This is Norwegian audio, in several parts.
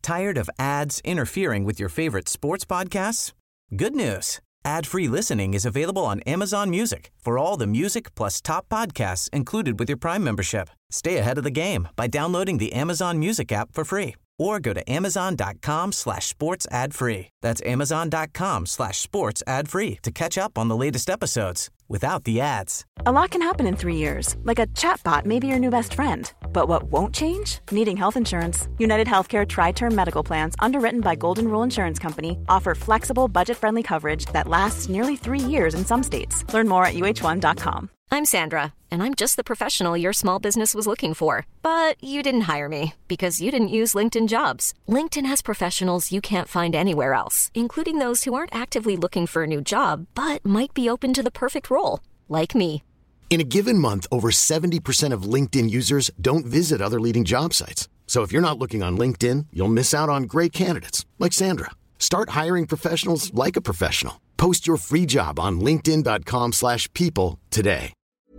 Tired of ads interfering with your favorite sports podcasts? Good news. Ad-free listening is available on Amazon Music for all the music plus top podcasts included with your Prime membership. Stay ahead of the game by downloading the Amazon Music app for free or go to amazon.com/sports ad free. That's amazon.com/sports ad free to catch up on the latest episodes without the ads. A lot can happen in 3 years, like a chatbot may be your new best friend. But what won't change? Needing health insurance. United Healthcare Tri-Term Medical Plans, underwritten by Golden Rule Insurance Company, offer flexible, budget-friendly coverage that lasts nearly 3 years in some states. Learn more at uh1.com. I'm Sandra, and I'm just the professional your small business was looking for. But you didn't hire me because you didn't use LinkedIn Jobs. LinkedIn has professionals you can't find anywhere else, including those who aren't actively looking for a new job, but might be open to the perfect role, like me. In a given month, over 70% of LinkedIn users don't visit other leading job sites. So if you're not looking on LinkedIn, you'll miss out on great candidates, like Sandra. Start hiring professionals like a professional. Post your free job on linkedin.com/people today.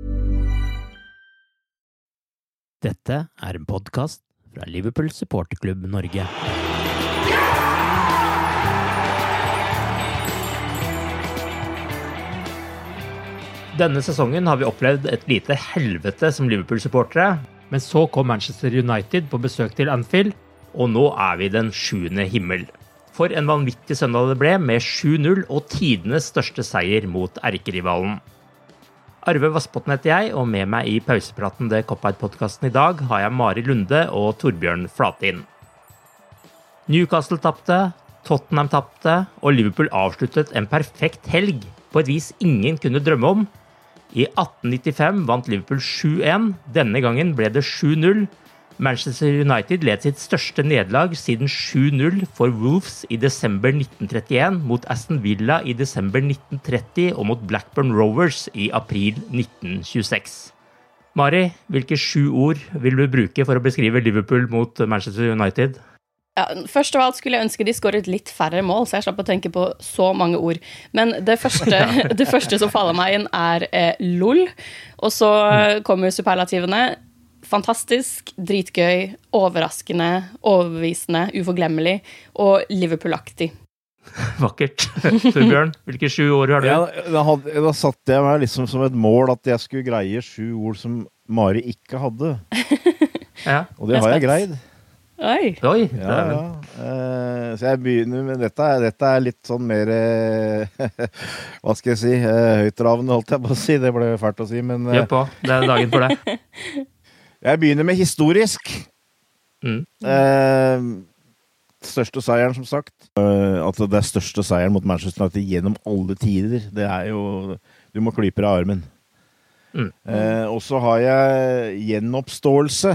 Dette en podcast fra Liverpool Supporterklubb Norge. Denne sesongen har vi opplevd et lite helvete som Liverpool-supportere, men så kom Manchester United på besøk til Anfield, og nå vi I den 7. himmel. For en vanvittig søndag det ble, med 7-0 og tidenes største seier mot erkerivalen. Arve Vassbotten heter jeg, og med meg I pausepraten det Cop-Out-podcasten I dag har jeg Mari Lunde og Torbjørn Flatin. Newcastle tappte, Tottenham tappte, og Liverpool avsluttet en perfekt helg på et vis ingen kunne drømme om. I 1895 vant Liverpool 7-1, denne gangen ble det 7-0. Manchester United led sitt største nederlag siden 7-0 for Wolves I desember 1931, mot Aston Villa I desember 1930 og mot Blackburn Rovers I april 1926. Mari, hvilke 7 ord vil du bruke for å beskrive Liverpool mot Manchester United? Ja, først av alt skulle jeg ønske de skåret litt færre mål, så jeg slapp å tenke på så mange ord. Men det første som faller meg inn LOL, og så kommer superlativene. Fantastisk, dritgøy, overraskende, overbevisende, uforglemmelig og Liverpool-aktig. Vakkert. Torbjørn, hvilke 7 ord har du? Da satte jeg meg liksom som et mål at jeg skulle greie 7 ord som Mari ikke hadde. Ja. Og det har jeg greid. Oi. Ja. Så jeg begynner med dette litt sånn mer hva skal jeg si, høytravende holdt jeg på å si, det ble fælt å si, men Gjør på, det dagen for deg. Jeg begynner med historisk. Største seieren, som sagt. At det største seieren mot Manchester United gjennom alle tider, det jo du må klype deg av armen. Og så har jeg gjenoppståelse.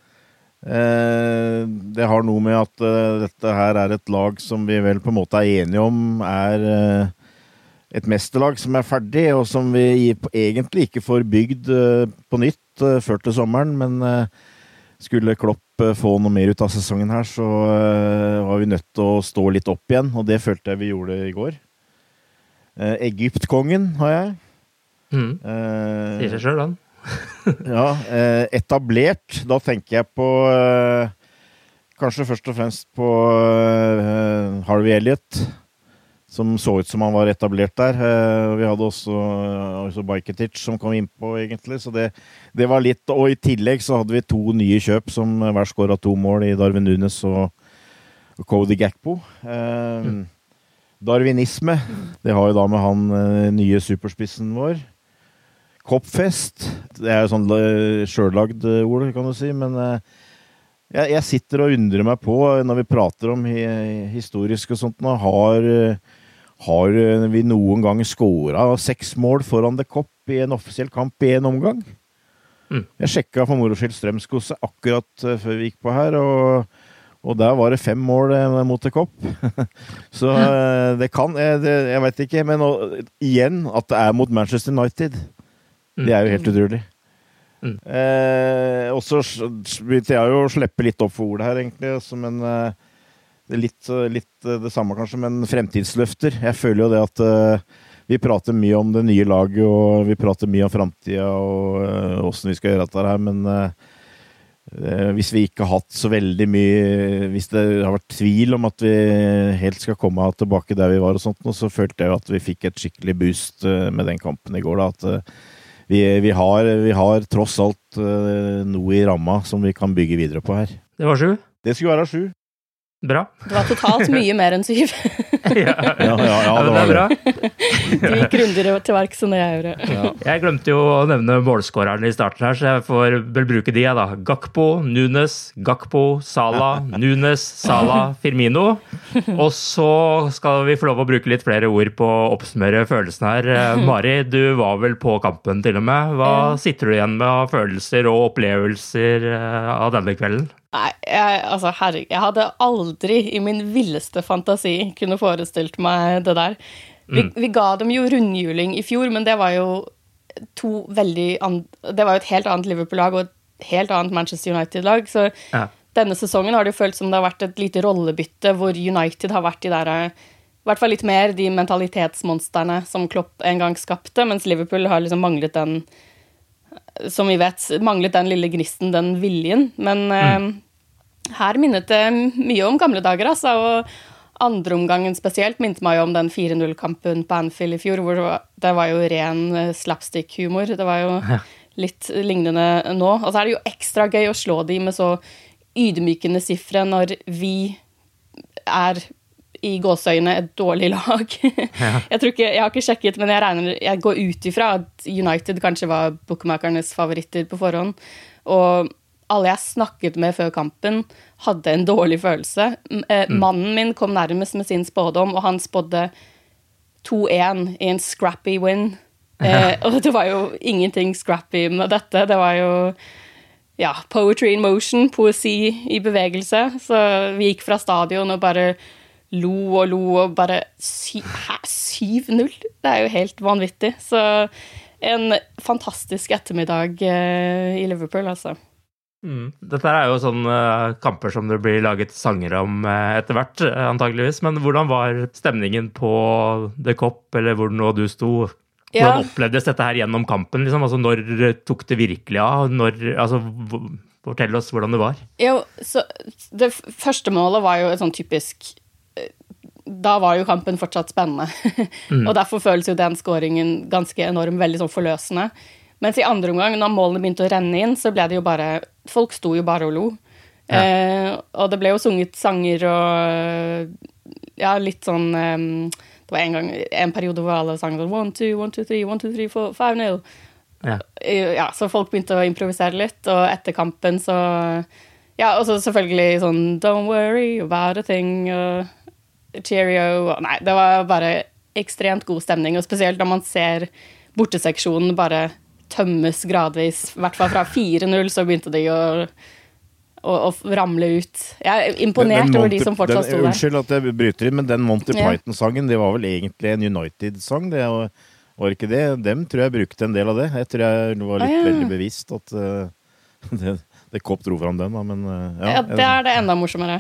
Det har noe med at dette her et lag som vi vel på en måte enige om et mesterlag som ferdig, og som vi egentlig ikke får bygd på nytt før til sommeren, men skulle Klopp få noe mer ut av sesongen her, så var vi nødt til å stå litt opp igjen, og det følte jeg vi gjorde I går. Egyptkongen har jeg. Sier seg selv, han. Ja, etablert, da tenker jeg på kanskje først og fremst på Harvey Elliott, som så ut som han var etablert der. Vi hadde også Bajketic som kom inn på egentlig, så det var litt, og I tillegg så hadde vi 2 nye kjøp som hver skåret 2 mål I Darwin Núñez og Cody Gakpo. Darwinisme, det har jo da med han nye superspissen vår. Koppfest, det jo sånn selvlagd ord, kan du si, men jeg sitter og undrer meg på, når vi prater om historisk og sånt, nå har vi noen gang skåret 6 mål foran The Kopp I en offisiell kamp I en omgang? Jeg sjekket for moroskild Strømskose akkurat før vi gikk på her, og der var det 5 mål mot The Kopp. Så det kan, jeg vet ikke, men igjen at det mot Manchester United. Det jo helt utrolig. Og så begynte jeg jo å slippe litt opp for ordet her egentlig, men det litt det samme kanskje, men fremtidsløfter. Jeg føler jo det at vi prater mye om det nye laget, og vi prater mye om fremtiden og hvordan vi skal gjøre dette her, men hvis vi ikke har hatt så veldig mye, hvis det har vært tvil om at vi helt skal komme tilbake der vi var og sånt, så følte jeg at vi fikk et skikkelig boost med den kampen i går da, at vi har tross alt noe i ramma som vi kan bygge videre på her. Det var 7. Det skulle være 7. Bra. Det var totalt mye mer enn 7. Ja, det var bra. Du gikk grundigere til verks enn det jeg gjorde. Ja. Jeg glemte jo å nevne målskårerne i starten her, så jeg får vel bruke de da. Gakpo, Nunes, Gakpo, Salah, Nunes, Salah, Firmino. Og så skal vi få lov å bruke litt flere ord på å oppsummere følelsene her. Mari, du var vel på kampen til og med. Hva sitter du igjen med av følelser og opplevelser av denne kvelden? Nei, jeg hadde aldri i min villeste fantasi kunne forestilt meg det der. Vi ga dem jo rundhjuling i fjor, men det var jo det var jo et helt annet Liverpool-lag og et helt annet Manchester United-lag, så denne sesongen har det jo følt som det har vært et lite rollebytte hvor United har vært i der, i hvert fall litt mer de mentalitetsmonsterne som Klopp en gang skapte, mens Liverpool har liksom manglet den, som vi vet, manglet den lille gnisten, den viljen, men her minnet det mye om gamle dager, altså, og andre omgangen spesielt minnet meg jo om den 4-0-kampen på Anfield i fjor, hvor det var jo ren slapstick-humor, det var jo litt lignende nå, og så er det jo ekstra gøy å slå de med så ydmykende siffre når vi er i gåsøyne et dårlig lag. Jeg har ikke sjekket, men jeg går ut ifra at United kanskje var bookmakernes favoritter på forhånd, og alle jeg snakket med før kampen hadde en dårlig følelse. Mannen min kom nærmest med sin spådom, og han spådde 2-1 i en scrappy win. Og det var jo ingenting scrappy med dette, det var jo poetry in motion, poesi i bevegelse, så vi gikk fra stadion og bare lo og bare 7-0, det er jo helt vanvittig, så en fantastisk ettermiddag i Liverpool, altså. Dette er jo sånne kamper som det blir laget sanger om etter hvert, antageligvis, men hvordan var stemningen på The Kop, eller hvor nå du sto? Hvordan opplevdes dette her gjennom kampen, liksom? Altså, når tok det virkelig av? Fortell oss hvordan det var. Jo, så det første målet var jo et sånn typisk, da var jo kampen fortsatt spennende, og derfor føles jo den scoringen ganske enorm, veldig sånn forløsende. Mens i andre omgang, når målene begynte å renne inn, så ble det jo bare, folk sto jo bare og lo. Og det ble jo sunget sanger og litt sånn, det var en periode hvor alle sang 1, 2, 1, 2, 3, 1, 2, 3, 4, 5-0. Så folk begynte å improvisere litt, og etter kampen så, og så selvfølgelig sånn, don't worry about a thing, cheerio, nei, det var bare ekstremt god stemning, og spesielt når man ser borteseksjonen bare tømmes gradvis, i hvert fall fra 4-0 så begynte de å ramle ut. Jeg er imponert over de som fortsatt stod der. Unnskyld at jeg bryter inn, men den Monty Python-sangen, det var vel egentlig en United-sang, det var ikke det. Dem tror jeg brukte en del av det. Jeg tror jeg var litt veldig bevisst at det Kopp dro fram den, da, men det er det enda morsommere.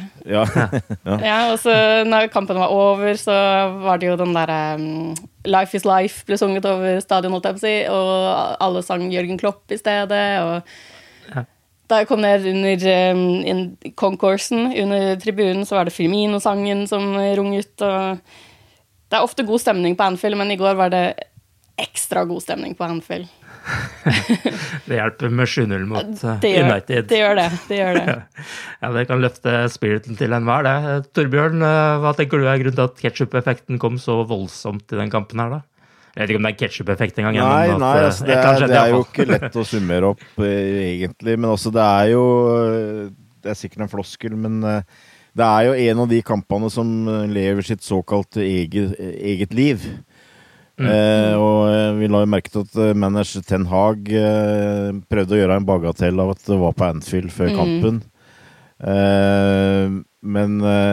Og så når kampen var over, så var det jo den der Life is Life ble sunget over stadion, holdt jeg på å si, og alle sang Jørgen Klopp i stedet, og da jeg kom ned under concoursen, under tribunen, så var det Firmino-sangen som runget, og det er ofte god stemning på Anfield, men i går var det ekstra god stemning på Anfield. Det hjelper med 7-0 mot United. Det gjør det. Det kan løfte spiriten til enhver, det. Torbjørn, hva tenker du er grunnen til at ketchup-effekten kom så voldsomt i den kampen her, da? Jeg vet ikke om det er ketchup-effekt engang. Nei, altså det er jo ikke lett å summere opp, egentlig, men også det er sikkert en floskel, men det er jo en av de kampene som lever sitt såkalt eget liv. Og vi la jo merke til at manager Ten Hag prøvde å gjøre en bagatell av at det var på Anfield før kampen. Men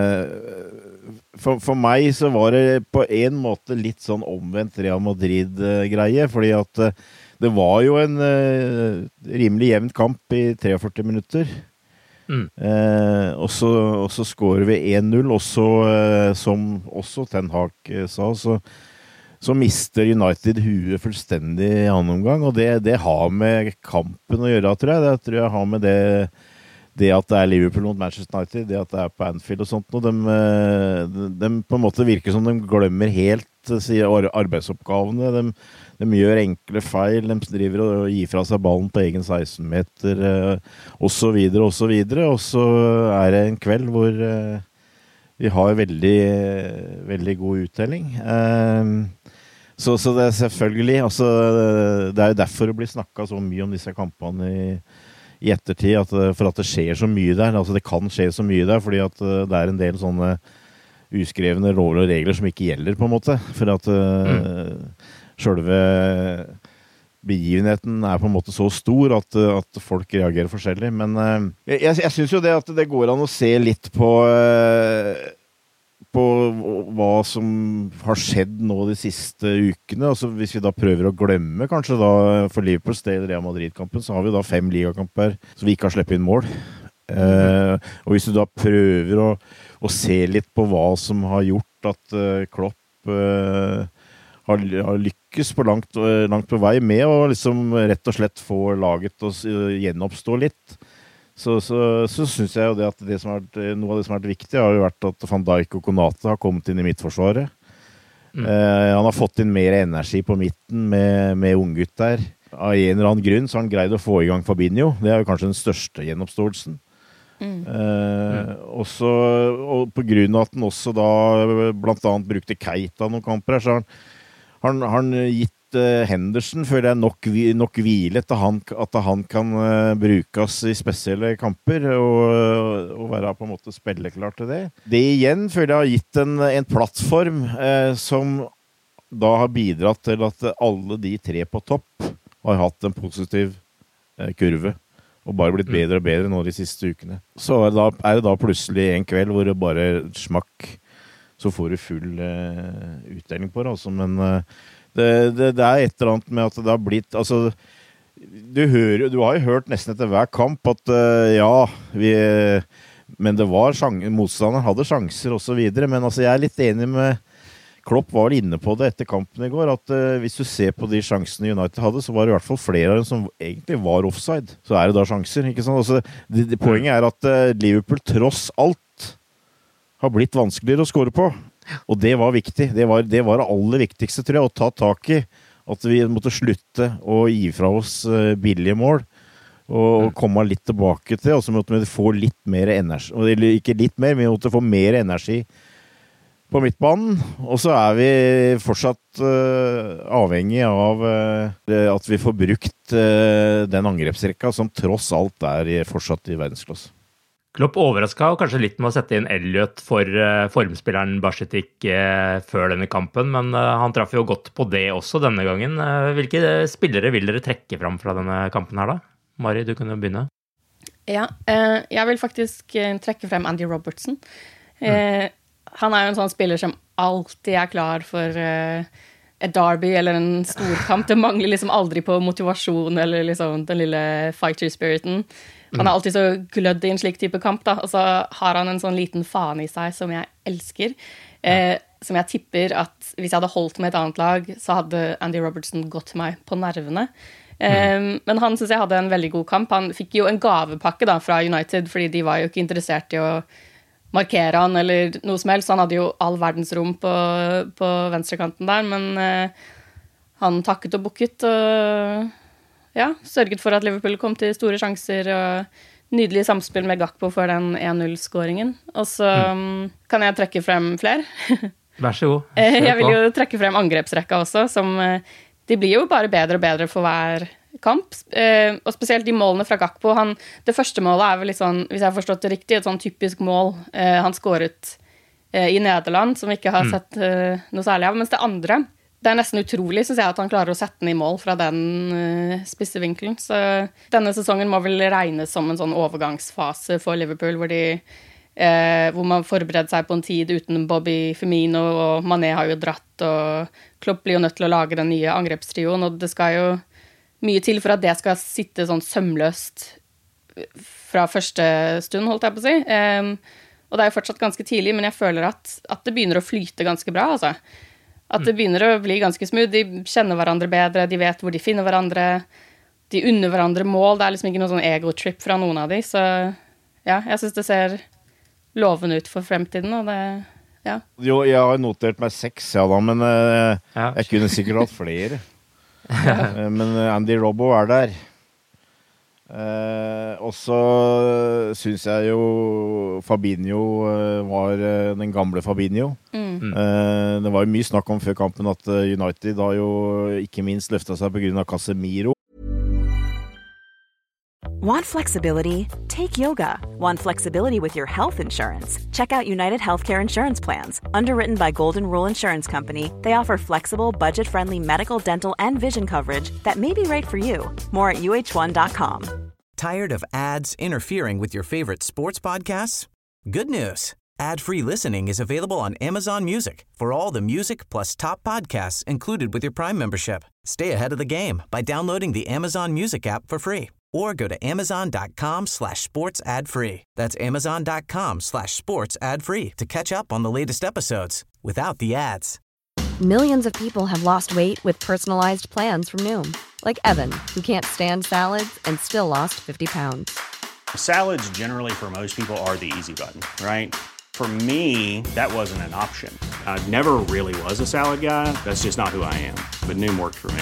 for meg så var det på en måte litt sånn omvendt Real Madrid-greie, fordi at det var jo en rimelig jevn kamp i 43 minutter. Og så skårer vi 1-0, og så, som også Ten Hag sa, så mister United huet fullstendig i annen omgang, og det har med kampen å gjøre, tror jeg. Det tror jeg har med det det at det Liverpool mot Manchester United, det at det på Anfield og sånt, og de på en måte virker som de glemmer helt arbeidsoppgavene. De gjør enkle feil, de driver og gir fra seg ballen på egen 16-meter, og så videre, og så videre. Og så det en kveld hvor vi har veldig, veldig god uttelling. Så det selvfølgelig, altså, det jo derfor det blir snakket så mye om disse kampene i ettertid, for at det skjer så mye der. Altså det kan skje så mye der, fordi at det en del sånne uskrevne lover og regler som ikke gjelder på en måte. For at selve begivenheten på en måte så stor at folk reagerer forskjellig. Men jeg synes jo det at det går an å se litt på hva som har skjedd nå de siste ukene. Altså hvis vi da prøver å glemme, kanskje da for Liverpools del Real Madrid-kampen, så har vi da 5 ligakamper som vi ikke har sleppet inn mål. Og hvis du da prøver å se litt på hva som har gjort at Klopp har lykkes på langt på vei med å liksom rett og slett få laget å gjenoppstå litt, så synes jeg jo det at noe av det som har vært viktig har jo vært at Van Dijk og Konate har kommet inn i midtforsvaret. Han har fått inn mer energi på midten med unggutt der. Av en eller annen grunn så har han greid å få i gang Fabinho. Det jo kanskje den største gjenoppståelsen. Og på grunn av at han også da blant annet brukte Keita noen kamper her, så har han gitt Henderson føler jeg nok hvile at han kan brukes i spesielle kamper og være på en måte spilleklar til det. Det igjen føler jeg har gitt en plattform som da har bidratt til at alle de 3 på topp har hatt en positiv kurve og bare blitt bedre og bedre nå de siste ukene. Så det da plutselig en kveld hvor det bare smakk, så får du full utdeling på det, altså, men det et eller annet med at det har blitt, altså, du har jo hørt nesten etter hver kamp at men det var motstanderen hadde sjanser og så videre, men altså jeg litt enig med Klopp var inne på det etter kampen i går, at hvis du ser på de sjansene United hadde, så var det i hvert fall flere av dem som egentlig var offside. Så det da sjanser, ikke sant? Altså, poenget at Liverpool tross alt har blitt vanskeligere å score på. Og det var viktig. Det var det aller viktigste, tror jeg, å ta tak i. At vi måtte slutte å gi fra oss billige mål og komme litt tilbake til, og så måtte vi få litt mer energi. Eller ikke litt mer, men vi måtte få mer energi på midtbanen. Og så vi fortsatt avhengig av at vi får brukt den angrepsrekka som tross alt fortsatt i verdensklasse. Klopp overrasket og kanskje litt med å sette inn Elliot for formspilleren Bachetik før denne kampen, men han traff jo godt på det også denne gangen. Hvilke spillere vil dere trekke fram fra denne kampen her da? Mari, du kan jo begynne. Ja, jeg vil faktisk trekke frem Andy Robertson. Han jo en sånn spiller som alltid klar for et derby eller en storkamp. Det mangler liksom aldri på motivasjon eller liksom den lille fighter-spiriten. Han alltid så glødd i en slik type kamp, da. Og så har han en sånn liten fan i seg som jeg elsker. Som jeg tipper at hvis jeg hadde holdt med et annet lag, så hadde Andy Robertson gått meg på nervene. Men han synes jeg hadde en veldig god kamp. Han fikk jo en gavepakke da, fra United, fordi de var jo ikke interessert i å markere han eller noe som helst. Han hadde jo all verdens rom på venstrekanten der, men han takket og bukket og sørget for at Liverpool kom til store sjanser og nydelig samspill med Gakpo for den 1-0-skåringen. Og så kan jeg trekke frem flere. Vær så god. Jeg vil jo trekke frem angrepsrekka også, som de blir jo bare bedre og bedre for hver kamp. Og spesielt de målene fra Gakpo. Det første målet vel litt sånn, hvis jeg har forstått det riktig, et sånn typisk mål han skåret i Nederland, som vi ikke har sett noe særlig av. Mens det andre, det nesten utrolig, synes jeg, at han klarer å sette den i mål fra den spisse vinkelen. Så denne sesongen må vel regnes som en sånn overgangsfase for Liverpool, hvor man forbereder seg på en tid uten Bobby Firmino, og Mané har jo dratt, og Klopp blir jo nødt til å lage den nye angrepstrioen, og det skal jo mye til for at det skal sitte sånn sømløst fra første stund, holdt jeg på å si. Og det jo fortsatt ganske tidlig, men jeg føler at det begynner å flyte ganske bra, altså. At det begynner å bli ganske smooth. De kjenner hverandre bedre, de vet hvor de finner hverandre, de unner hverandre mål. Det liksom ikke noe sånn ego-trip fra noen av de, så ja, jeg synes det ser lovende ut for fremtiden, og det, ja. Jo, jeg har notert meg 6, ja da, men jeg kunne sikkert hatt flere. Men Andy Robbo der. Og så synes jeg jo Fabinho var den gamle Fabinho. Det var jo mye snakk om før kampen at United har jo ikke minst løftet seg på grunn av Casemiro. Want flexibility? Take yoga. Want flexibility with your health insurance? Check out United Healthcare Insurance Plans. Underwritten by Golden Rule Insurance Company, they offer flexible, budget-friendly medical, dental, and vision coverage that may be right for you. More at uh1.com. Tired of ads interfering with your favorite sports podcasts? Good news. Ad-free listening is available on Amazon Music for all the music plus top podcasts included with your Prime membership. Stay ahead of the game by downloading the Amazon Music app for free or go to amazon.com/sports ad free. That's amazon.com/sports ad free to catch up on the latest episodes without the ads. Millions of people have lost weight with personalized plans from Noom. Like Evan, who can't stand salads and still lost 50 pounds. Salads generally for most people are the easy button, right? For me, that wasn't an option. I never really was a salad guy. That's just not who I am. But Noom worked for me.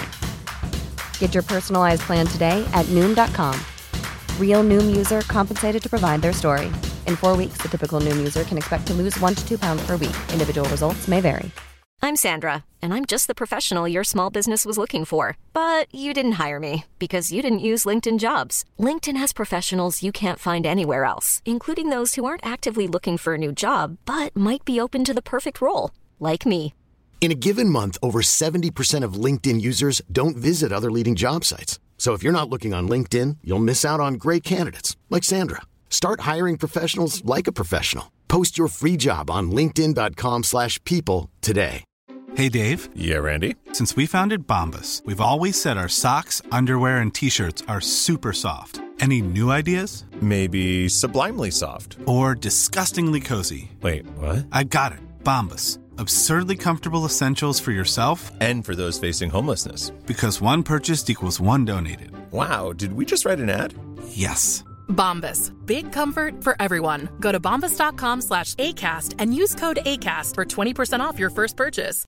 Get your personalized plan today at Noom.com. Real Noom user compensated to provide their story. In 4 weeks, the typical Noom user can expect to lose 1 to 2 pounds per week. Individual results may vary. I'm Sandra, and I'm just the professional your small business was looking for. But you didn't hire me because you didn't use LinkedIn Jobs. LinkedIn has professionals you can't find anywhere else, including those who aren't actively looking for a new job, but might be open to the perfect role, like me. In a given month, over 70% of LinkedIn users don't visit other leading job sites. So if you're not looking on LinkedIn, you'll miss out on great candidates like Sandra. Start hiring professionals like a professional. Post your free job on linkedin.com/people today. Hey, Dave. Yeah, Randy. Since we founded Bombas, we've always said our socks, underwear, and T-shirts are super soft. Any new ideas? Maybe sublimely soft. Or disgustingly cozy. Wait, what? I got it. Bombas. Absurdly comfortable essentials for yourself and for those facing homelessness. Because one purchased equals one donated. Wow, did we just write an ad? Yes. Bombas. Big comfort for everyone. Go to bombas.com/ACAST and use code ACAST for 20% off your first purchase.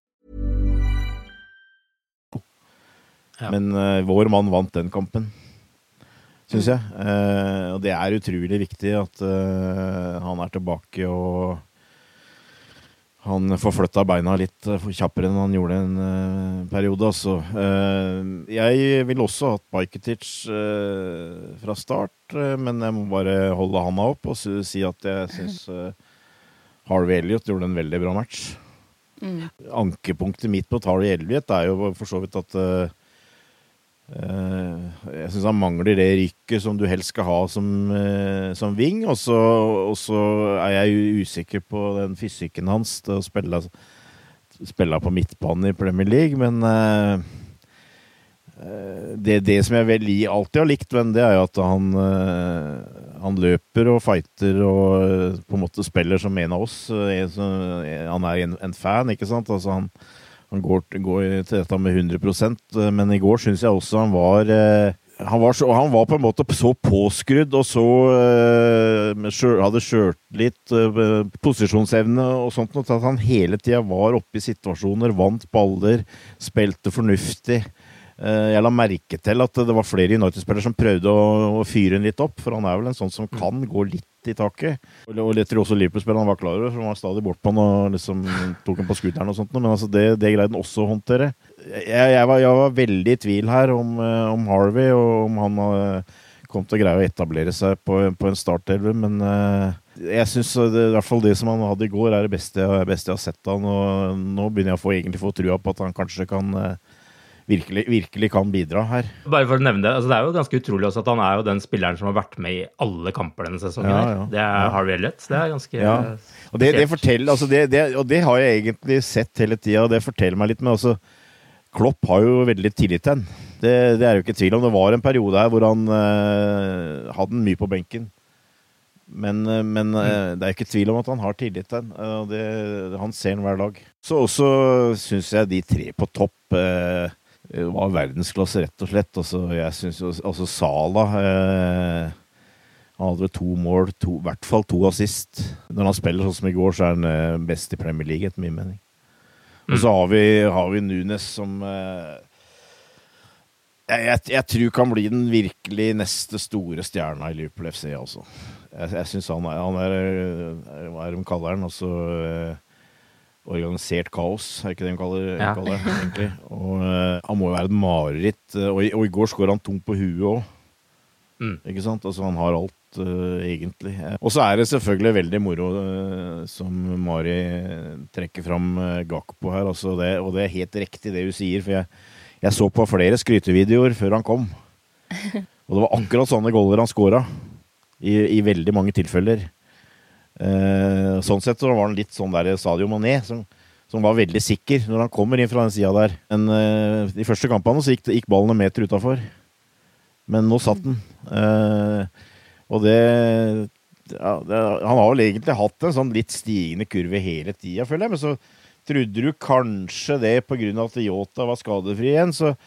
Ja. Men vår mann vant den kampen, synes jeg. Og det utrolig viktig at han tilbake og han forflyttet beina litt kjappere enn han gjorde en periode. Altså. Jeg vil også ha hatt Bajketic fra start, men jeg må bare holde handa opp og si at jeg synes Harvey Elliott gjorde en veldig bra match. Ankepunktet mitt på Harvey Elliott jo for så vidt at jeg synes han mangler det rykket som du helst skal ha som ving, og så jeg usikker på den fysikken hans til å spille på midtbanen i Premier League, men det som jeg vel alltid har likt, men det jo at han løper og fighter og på en måte spiller som en av oss. Han en fan, ikke sant? Altså han går til dette med 100%, men i går synes jeg også han var på en måte så påskrudd og så hadde kjørt litt posisjonsevne og sånt, at han hele tiden var oppe i situasjoner, vant baller, spilte fornuftig. Jeg la merke til at det var flere United-spillere som prøvde å fyre den litt opp, for han vel en sånn som kan gå litt i taket. Og jeg tror også Liverpool-spilleren var klar over, for han var stadig bort på han og liksom tok han på skuteren og sånt, men altså det greide han også å håndtere. Jeg var veldig i tvil her om Harvey, og om han kom til å greie å etablere seg på en startelve, men jeg synes i hvert fall det som han hadde i går det beste jeg har sett han, og nå begynner jeg egentlig få trua på at han kanskje kan virkelig kan bidra her. Bare for å nevne det, altså det jo ganske utrolig også at han jo den spilleren som har vært med i alle kamper denne sesongen. Ja. Det Harvey Elliott. Det ganske og det forteller, altså og det har jeg egentlig sett hele tiden, og det forteller meg litt, men altså Klopp har jo veldig tillit til han. Det jo ikke tvil om. Det var en periode her hvor han hadde den mye på benken. Men det ikke tvil om at han har tillit til han. Han ser den hver dag. Så også synes jeg de tre på topp var verdensklasse rett og slett. Jeg synes også Salah Han hadde 2 mål, I hvert fall 2 assist. Når han spiller sånn som I går, så han best I Premier League, etter min mening. Og så har vi Nunes som jeg tror kan bli den virkelig neste store stjerna I Liverpool FC også. Jeg synes han hva de kaller han, altså organisert kaos, ikke det de kaller det, egentlig. Og han må jo være et mareritt, og I går skår han tungt på huet også. Ikke sant? Altså han har alt egentlig. Og så det selvfølgelig veldig moro som Mari trekker fram Gakpo her, altså og det helt riktig det hun sier, for jeg så på flere skrytevideoer før han kom. Og det var akkurat sånne goller han skåret I veldig mange tilfeller. Sånn sett så var han litt sånn der Sadio Mané, som var veldig sikker når han kommer inn fra den siden der. Men de første kampene så gikk ballen en meter utenfor. Men nå satt den. Og han har vel egentlig hatt en sånn litt stigende kurve hele tiden, føler jeg. Men så trodde du kanskje det på grunn av at Jota var skadefri igjen, så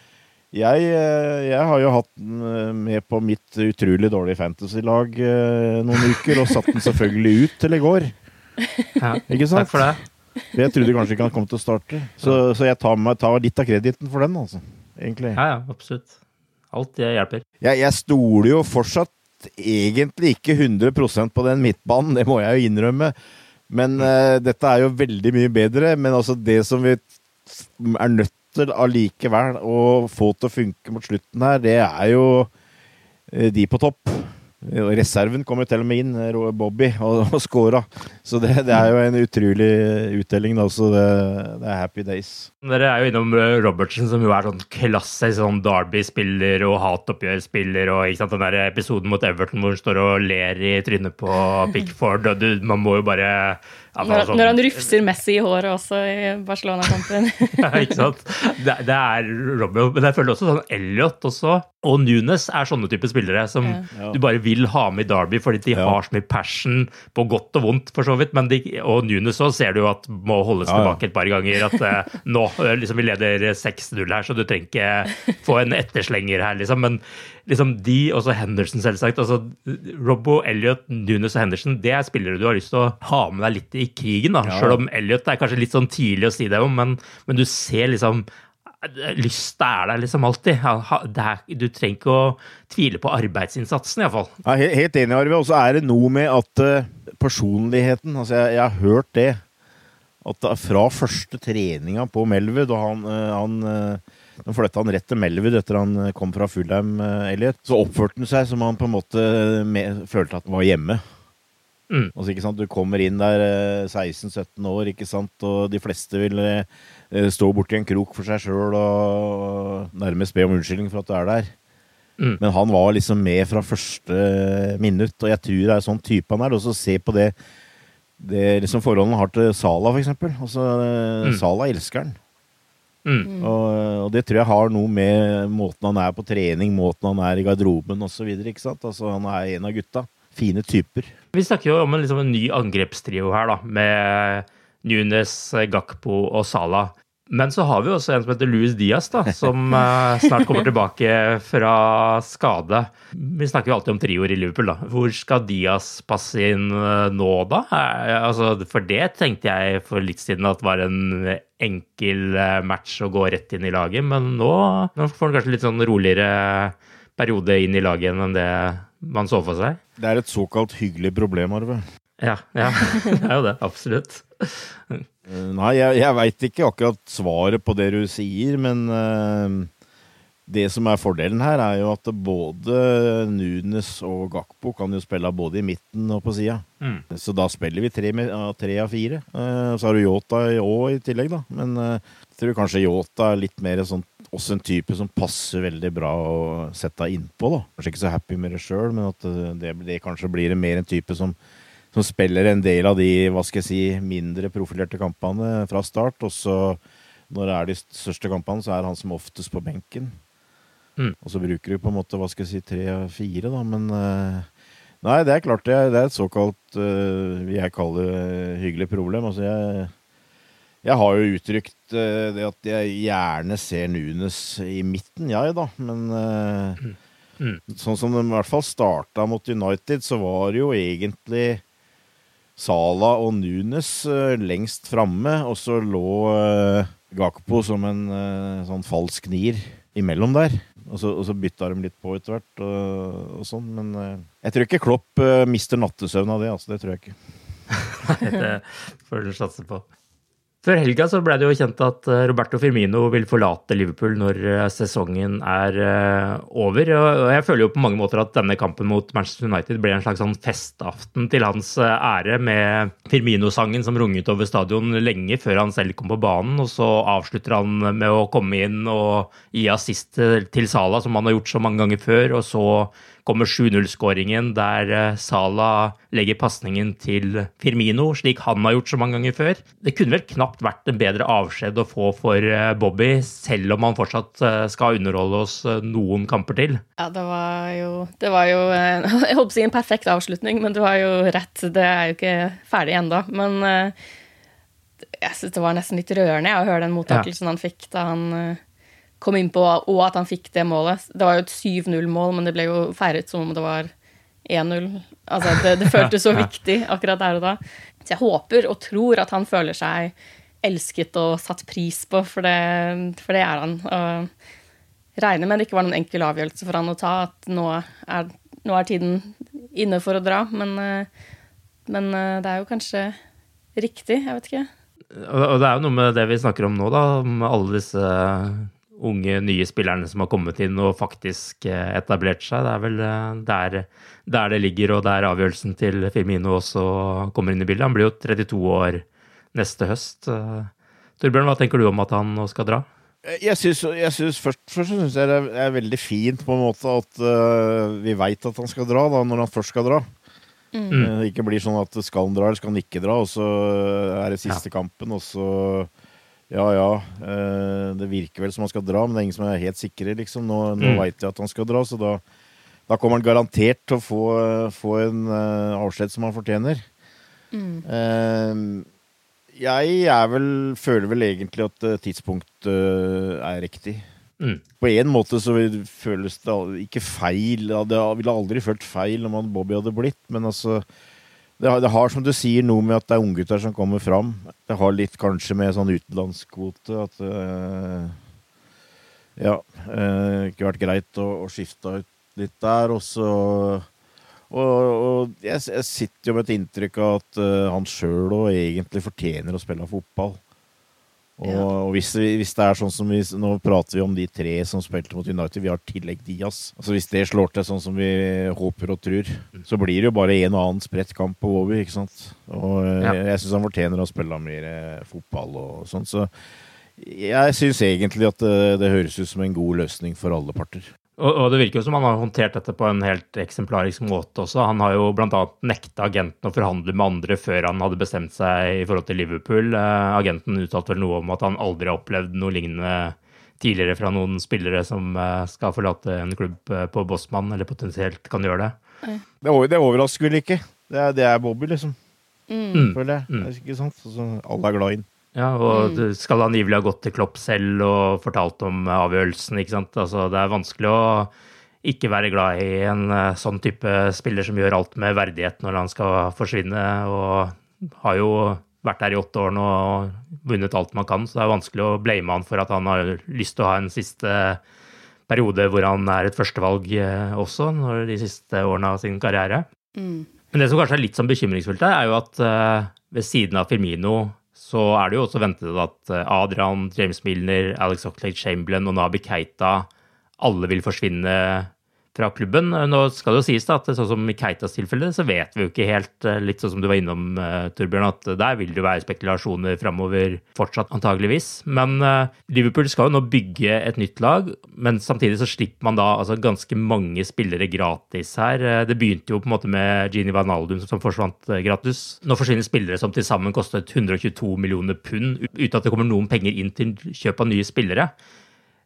jeg har jo hatt den med på mitt utrolig dårlige fantasy-lag noen uker, og satt den selvfølgelig ut til I går. Ja, ikke sant? Takk for det. Jeg trodde kanskje ikke han kom til å starte. Så jeg tar litt av krediten for den, altså. Egentlig. Ja, absolutt. Alt det hjelper. Jeg stoler jo fortsatt egentlig ikke 100% på den midtbanen, det må jeg jo innrømme. Men dette jo veldig mye bedre, men altså det som vi nødt til allikevel å få til å funke mot slutten her, det jo de på topp. Reserven kom jo til og med inn, Bobby, og skåret. Så det jo en utrolig uttelling, da, så det happy days. Dere jo innom Robertson, som jo sånn klassisk sånn Derby-spiller og hatoppgjør-spiller, og ikke sant, den der episoden mot Everton hvor han står og ler I trynet på Pickford, og man må jo bare... Når han rufser Messi I håret også I Barcelona-kampen. Ja, ikke sant? Det Robben, men jeg føler også sånn Elliot også, og Nunes sånne type spillere som du bare vil ha med I Derby, fordi de har så mye passion på godt og vondt, for så vidt, men og Nunes også ser du jo at må holdes tilbake et par ganger, at nå liksom vi leder 6-0 her, så du trenger ikke få en etterslenger her, liksom, men liksom de, og så Henderson selvsagt, altså Robbo, Elliot, Nunes og Henderson, det spillere du har lyst til å ha med deg litt I krigen da, selv om Elliot kanskje litt sånn tidlig å si det om, men du ser liksom, lyst der liksom alltid, du trenger ikke å tvile på arbeidsinnsatsen I hvert fall. Ja, helt enig, Arve, og så det noe med at personligheten, altså jeg har hørt det, at fra første treninga på Melwood, og nå flyttet han rett til Melwood etter han kom fra Fulham, Elliot. Så oppførte han seg som han på en måte følte at han var hjemme. Altså, ikke sant? Du kommer inn der 16-17 år, ikke sant? Og de fleste vil stå bort I en krok for seg selv og nærmest be om unnskyldning for at du der. Men han var liksom med fra første minutt, og jeg tror det sånn type han og så se på det liksom forholdet han har til Salah, for eksempel. Altså, Salah elsker han. Og det tror jeg har noe med måten han på trening, måten han I garderoben og så videre, ikke sant? Altså han en av gutta, fine typer. Vi snakker jo om liksom en ny angrepstrio her da, med Nunes, Gakpo og Salah. Men så har vi også en som heter Luis Diaz da, som snart kommer tilbake fra skade. Vi snakker jo alltid om trioer I Liverpool da. Hvor skal Diaz passe inn nå da? Altså, for det tenkte jeg for litt siden at var en enkel match å gå rett inn I laget, men nå får han kanskje litt sånn roligere periode inn I laget enn det man så for seg. Det et såkalt hyggelig problem, Arve. Ja, det jo det, absolutt. Nei, jeg vet ikke akkurat svaret på det du sier, men det som fordelen her jo at både Nunes og Gakpo kan jo spille både I midten og på siden. Så da spiller vi 3 av 4. Så har du Jota I tillegg da, men jeg tror kanskje Jota litt mer sånn, også en type som passer veldig bra å sette innpå da. Kanskje ikke så happy med det selv, men at det kanskje blir mer en type som spiller en del av de, hva skal jeg si, mindre profilerte kampene fra start, og så når det de største kampene, så han som oftest på benken. Og så bruker du på en måte, hva skal jeg si, 3 av 4 da, men nei, det klart, det et såkalt, jeg kaller det hyggelig problem. Altså jeg har jo uttrykt det at jeg gjerne ser Nunes I midten, da, men Sånn som de i hvert fall startet mot United, så var det jo egentlig Salah og Nunes lengst fremme, og så lå Gakpo som en sånn falsk nier imellom der. Og så bytta de litt på etter hvert og sånn, men jeg tror ikke Klopp mister nattesøvn av det, altså, det tror jeg ikke. Det får du satse på. Før helga så ble det jo kjent at Roberto Firmino vil forlate Liverpool når sesongen over, og jeg føler jo på mange måter at denne kampen mot Manchester United ble en slags sånn festaften til hans ære med Firmino-sangen som runget over stadion lenge før han selv kom på banen, og så avslutter han med å komme inn og gi assist til Salah som han har gjort så mange ganger før, og så kommer 7-0-skåringen der Salah legger passningen til Firmino, slik han har gjort så mange ganger før. Det kunne vel knapt vært en bedre avskjed å få for Bobby, selv om han fortsatt skal underholde oss noen kamper til. Ja, det var jo jeg håper å si en perfekt avslutning, men du har jo rett, det jo ikke ferdig enda. Men jeg synes det var nesten litt rørende å høre den mottakelsen han fikk da han kom inn på, og at han fikk det målet. Det var jo et 7-0-mål, men det ble jo feiret som om det var 1-0. Altså, det føltes så viktig akkurat der og da. Så jeg håper og tror at han føler seg elsket og satt pris på, for det han. Og regner med det ikke var noen enkel avgjørelse for han å ta, at nå er tiden inne for å dra, men det jo kanskje riktig, jeg vet ikke. Og det jo noe med det vi snakker om nå da, om alle disse unge, nye spillerne som har kommet inn og faktisk etablert seg. Det vel der det ligger, og der avgjørelsen til Firmino også kommer inn i bildet. Han blir jo 32 år neste høst. Torbjørn, hva tenker du om at han nå skal dra? Jeg synes først synes jeg det veldig fint på en måte at vi vet at han skal dra da, når han først skal dra. Det ikke blir sånn at skal han dra eller skal han ikke dra, og så det siste kampen, og så det virker vel som han skal dra, men det ingen som helt sikre, liksom. Nå vet jeg at han skal dra, så da kommer han garantert til å få en avskjed som han fortjener. Jeg føler vel egentlig at tidspunktet riktig. På en måte så føles det ikke feil, det ville aldri følt feil om Bobby hadde blitt, men altså det har, som du sier, noe med at det unggutter som kommer fram. Det har litt kanskje med sånn utenlandskvote at ikke vært greit å skifte ut litt der, og jeg sitter jo med et inntrykk av at han selv også egentlig fortjener å spille fotball. Og hvis det sånn som nå prater vi om de 3 som spilte mot United, vi har tillegg Diaz. Altså hvis det slår til sånn som vi håper og tror, så blir det jo bare en og annen spredt kamp på Bobby, ikke sant? Og jeg synes han fortjener å spille mer fotball og sånt, så jeg synes egentlig at det høres ut som en god løsning for alle parter. Og det virker jo som han har håndtert dette på en helt eksemplarisk måte også. Han har jo blant annet nektet agenten å forhandle med andre før han hadde bestemt seg i forhold til Liverpool. Agenten uttalte vel noe om at han aldri har opplevd noe lignende tidligere fra noen spillere som skal forlate en klubb på Bosman, eller potensielt kan gjøre det. Det overrasker vel ikke. Det Bobby, liksom. Føler jeg. Det ikke sant? Så alle glad inn. Ja, og skal angivelig ha gått til Klopp selv og fortalt om avgjørelsen, ikke sant? Altså, det vanskelig å ikke være glad i en sånn type spiller som gjør alt med verdighet når han skal forsvinne, og har jo vært der i 8 år nå og vunnet alt man kan, så det vanskelig å blame han for at han har lyst til å ha en siste periode hvor han et førstevalg også, når de siste årene av sin karriere. Men det som kanskje litt sånn bekymringsfullt jo at ved siden av Firmino så det jo også ventet at Adrian, James Milner, Alex Oxlade-Chamberlain og Naby Keita alle vil forsvinne fra klubben. Nå skal det jo sies da, at sånn som i Keitas tilfelle, så vet vi jo ikke helt, litt sånn som du var innom, Torbjørn, at der vil det jo være spekulasjoner fremover fortsatt antageligvis. Men Liverpool skal jo nå bygge et nytt lag, men samtidig så slipper man da altså, ganske mange spillere gratis her. Det begynte jo på en måte med Gini Wijnaldum som forsvant gratis. Nå forsvinner spillere som til sammen kostet 122 millioner pund, uten at det kommer noen penger inn til kjøp av nye spillere.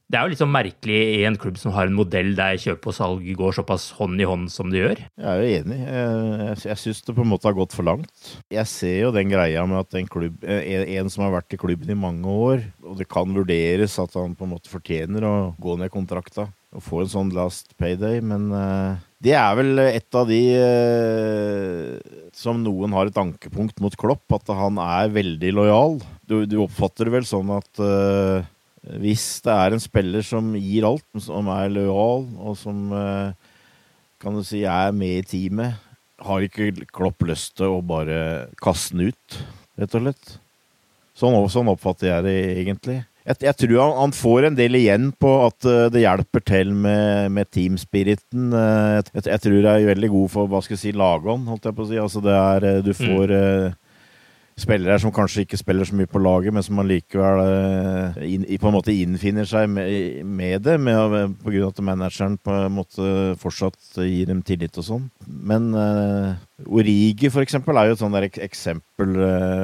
Det jo liksom merkelig I en klubb som har en modell der kjøp og salg går såpass hånd I hånd som det gjør. Jeg jo enig. Jeg synes det på en måte har gått for langt. Jeg ser jo den greia med at en som har vært I klubben I mange år, og det kan vurderes at han på en måte fortjener å gå ned kontrakta og få en sånn last payday, men det vel et av de som noen har et ankepunkt mot Klopp, at han veldig lojal. Du oppfatter det vel sånn at hvis det en spiller som gir alt, som lojal, og som kan du si med I teamet, har ikke Klopp lyst til å bare kaste den ut, rett og slett. Sånn oppfatter jeg det egentlig. Jeg tror han får en del igjen på at det hjelper til med teamspiriten. Jeg tror det veldig god for, hva skal jeg si, lagånd, holdt jeg på å si. Altså det du får spillere som kanskje ikke spiller så mye på laget, men som man likevel på en måte innfinner seg med det, på grunn av at manageren på en måte fortsatt gir dem tillit og sånn. Men Origi for eksempel jo et sånn der eksempel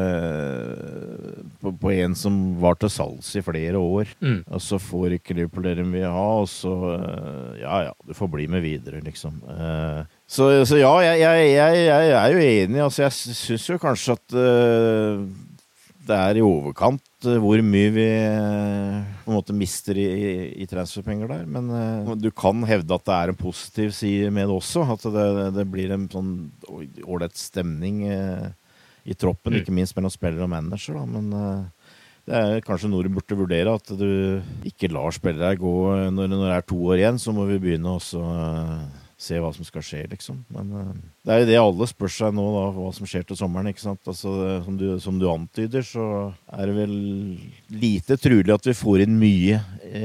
på en som var til salgs I flere år, og så får ikke Liverpool det de vil ha, og så ja, du får bli med videre liksom. Så ja, jeg jo enig, altså jeg synes jo kanskje at det I overkant hvor mye vi på en måte mister I transferpenger der, men du kan hevde at det en positiv side med det også, at det blir en sånn ordentlig stemning I troppen, ikke minst mellom spillere og manager, da, men det kanskje noe du burde vurdere, at du ikke lar spillere gå, når det 2 år igjen, så må vi begynne også se hva som skal skje, liksom. Men det jo det alle spør seg nå, da, hva som skjer til sommeren, ikke sant? Altså, som du antyder, så det vel lite trolig at vi får inn mye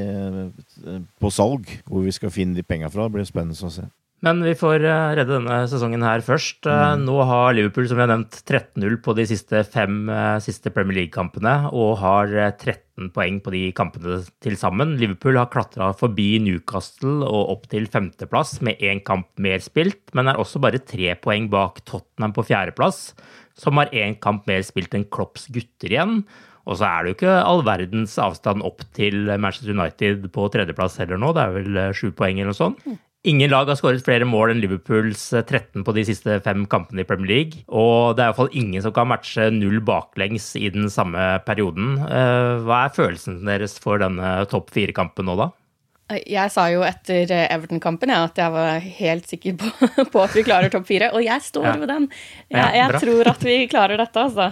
på salg, hvor vi skal finne de pengene fra. Det blir spennende å se. Men vi får redde denne sesongen her først. Nå har Liverpool, som vi har nevnt, 13-0 på de siste 5 siste Premier League-kampene, og har 13 poeng på de kampene til sammen. Liverpool har klatret forbi Newcastle og opp til 5. plass med 1 kamp mer spilt, men også bare 3 poeng bak Tottenham på 4. plass, som har 1 kamp mer spilt enn Klopps gutter igjen. Og så det jo ikke all verdens avstand opp til Manchester United på 3. plass heller nå. Det vel 7 poeng eller noe sånt. Ingen lag har skåret flere mål enn Liverpools 13 på de siste 5 kampene I Premier League, og det I hvert fall ingen som kan matche 0 baklengs I den samme perioden. Hva følelsen deres for denne topp 4-kampen nå da? Jeg sa jo etter Everton-kampen at jeg var helt sikker på at vi klarer topp 4, og jeg står ved den. Jeg tror at vi klarer dette, altså.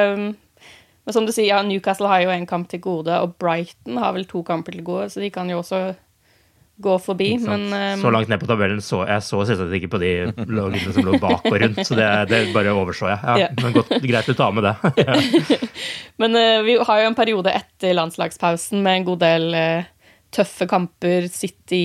Men som du sier, ja, Newcastle har jo en kamp til gode, og Brighton har vel 2 kamper til gode, så de kan jo også gå forbi, men så langt ned på tabellen så jeg selvsagt ikke på de lagene som lå bak og rundt, så det bare overså jeg. Ja, men greit å ta med det. Men vi har jo en periode etter landslagspausen med en god del tøffe kamper, City,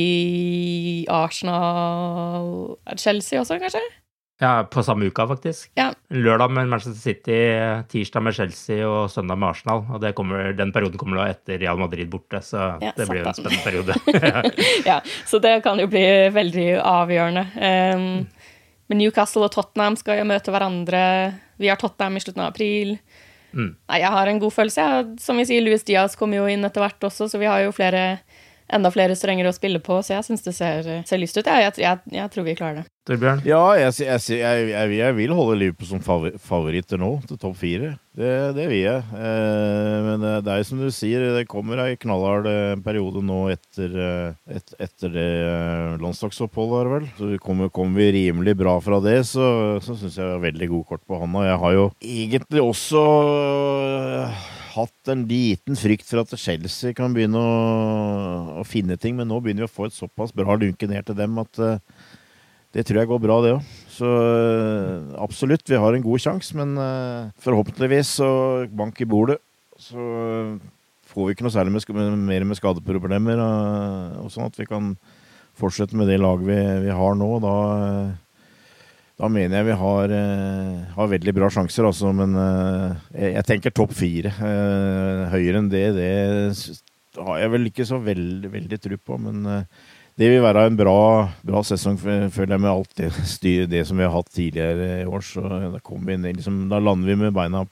Arsenal, Chelsea også kanskje? Ja, på samme uka faktisk. Ja. Lørdag med Manchester City, tirsdag med Chelsea og søndag med Arsenal. Og den perioden kommer da etter Real Madrid borte, så det blir jo en spennende periode. Ja, så det kan jo bli veldig avgjørende. Men Newcastle og Tottenham skal jo møte hverandre. Vi har Tottenham I slutten av april. Nei, jeg har en god følelse. Som vi sier, Luis Diaz kommer jo inn etter hvert også, så vi har jo enda flere strenger å spille på, så jeg synes det ser lyst ut. Jeg tror vi klarer det. Torbjørn? Ja, jeg vil holde Liverpool som favoritter nå, til topp 4. Det vil jeg. Men det som du sier, det kommer en knallhard periode nå etter det landslagsoppholdet, vel. Så kommer vi rimelig bra fra det, så synes jeg veldig god kort på hånda. Jeg har jo egentlig også hatt en liten frykt for at Chelsea kan begynne å finne ting, men nå begynner vi å få et såpass bra lunke ned til dem at det tror jeg går bra det også. Så absolutt, vi har en god sjanse, men forhåpentligvis så bank I bordet, så får vi ikke noe særlig mer med skadeproblemer, og sånn at vi kan fortsette med det laget vi har nå. Da mener jeg vi har veldig bra sjanser, altså, men jeg tenker topp 4. Høyere enn det har jeg vel ikke så veldig tro på, men det vil være en bra sesong, føler jeg, med alt det som vi har hatt tidligere I år, så da lander vi med beina på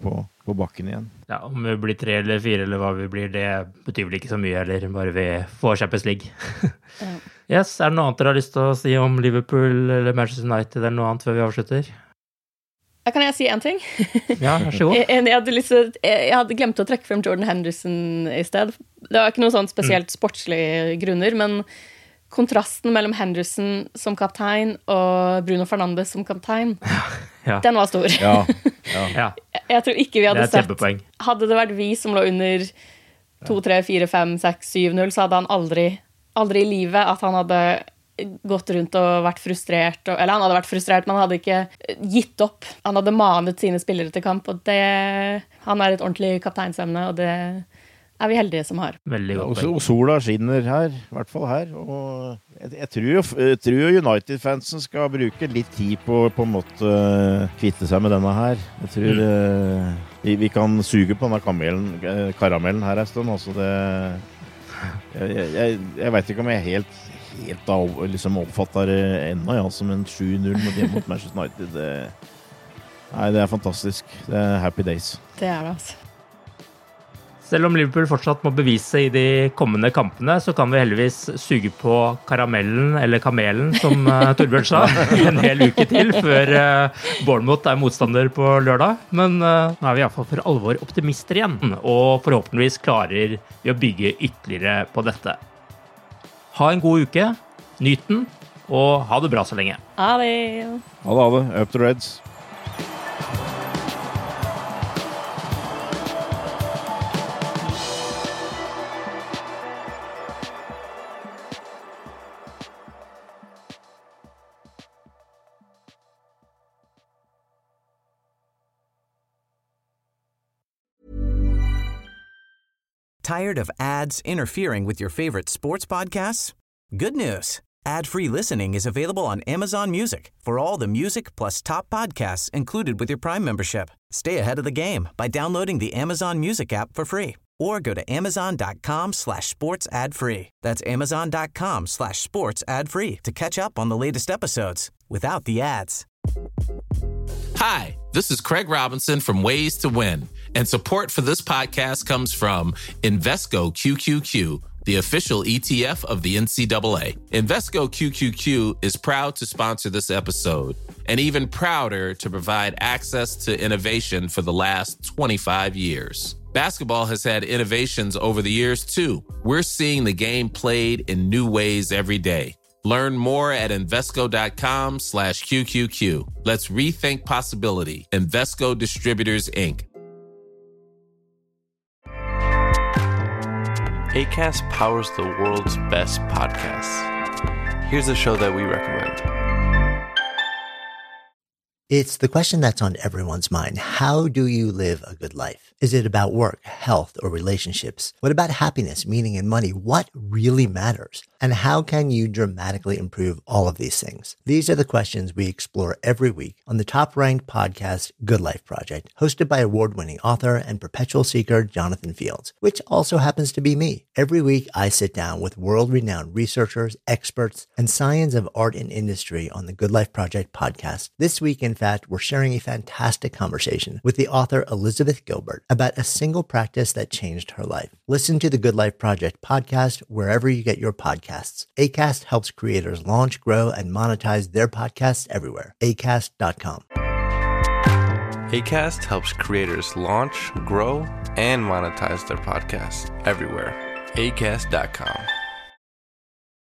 på bakken igjen. Ja, om vi blir 3 eller 4 eller hva vi blir, det betyr vel ikke så mye heller, bare vi får Champions League. Yes, det noe annet dere har lyst til å si om Liverpool eller Manchester United eller noe annet før vi avslutter? Kan jeg si en ting? Ja, vær så god. Jeg hadde glemt å trekke frem Jordan Henderson i sted. Det var ikke noen sånn spesielt sportslige grunner, men kontrasten mellom Henderson som kaptein og Bruno Fernandes som kaptein, den var stor. Ja. Jeg tror ikke vi hadde sett. Hadde det vært vi som lå under 2, 3, 4, 5, 6, 7-0, så hadde han aldri i livet at han hadde gått rundt og vært frustrert, eller han hadde vært frustrert, men han hadde ikke gitt opp. Han hadde manet sine spillere til kamp, og han et ordentlig kapteinsemne, og det vi heldige som har. Veldig godt. Og sola skinner her, i hvert fall her, og jeg tror jo United-fansen skal bruke litt tid på en måte kvitte seg med denne her. Jeg tror vi kan suge på denne karamellen her en stund, altså jeg vet ikke om jeg helt liksom oppfatter det enda, som en 7-0 mot Manchester United. Det fantastisk. Det happy days. Det det, altså. Selv om Liverpool fortsatt må bevise i de kommende kampene, så kan vi heldigvis suge på karamellen, eller kamelen, som Torbjørn sa, en hel uke til, før Bournemouth motstander på lørdag. Men nå vi i hvert fall for alvor optimister igjen, og forhåpentligvis klarer vi å bygge ytterligere på dette. Ha en god uke, nyt den, og ha det bra så lenge. Ha det. Ha det. Up the Reds. Tired of ads interfering with your favorite sports podcasts? Good news. Ad-free listening is available on Amazon Music for all the music plus top podcasts included with your Prime membership. Stay ahead of the game by downloading the Amazon Music app for free or go to amazon.com/sports ad free. That's amazon.com/sports ad free to catch up on the latest episodes without the ads. Hi, this is Craig Robinson from Ways to Win, and support for this podcast comes from Invesco QQQ, the official ETF of the NCAA. Invesco QQQ is proud to sponsor this episode, and even prouder to provide access to innovation for the last 25 years. Basketball has had innovations over the years, too. We're seeing the game played in new ways every day. Learn more at Invesco.com/QQQ. Let's rethink possibility. Invesco Distributors, Inc. Acast powers the world's best podcasts. Here's a show that we recommend. It's the question that's on everyone's mind. How do you live a good life? Is it about work, health, or relationships? What about happiness, meaning, and money? What really matters? And how can you dramatically improve all of these things? These are the questions we explore every week on the top-ranked podcast, Good Life Project, hosted by award-winning author and perpetual seeker Jonathan Fields, which also happens to be me. Every week, I sit down with world-renowned researchers, experts, and science of art and industry on the Good Life Project podcast. This week, in fact, we're sharing a fantastic conversation with the author Elizabeth Gilbert about a single practice that changed her life. Listen to the Good Life Project podcast wherever you get your podcasts. Acast helps creators launch, grow, and monetize their podcasts everywhere. Acast.com. Acast helps creators launch, grow, and monetize their podcasts everywhere. Acast.com.